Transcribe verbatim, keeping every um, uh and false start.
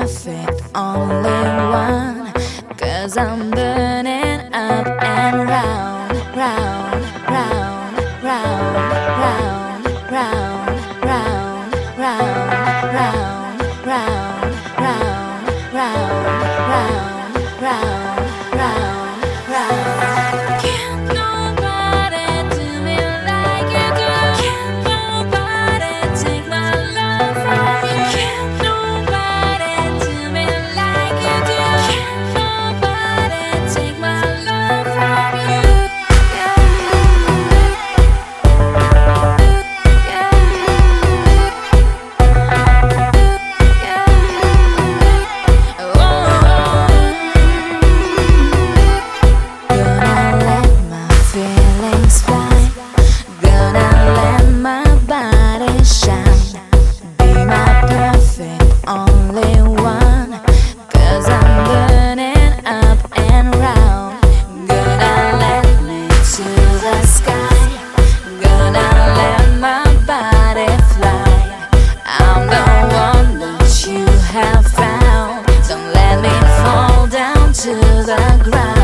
perfect only one. Cause I'm burning up and round, round, round, round, round, round, round, round, round, round, round, round, round, round, round, round. Can't nobody do me like you do. Can't nobody take my love from you. Can't nobody do me like you do. Can't nobody take my love from you. Only one, cause I'm burning up and round. Gonna let me to the sky. Gonna let my body fly. I'm the one that you have found. Don't let me fall down to the ground.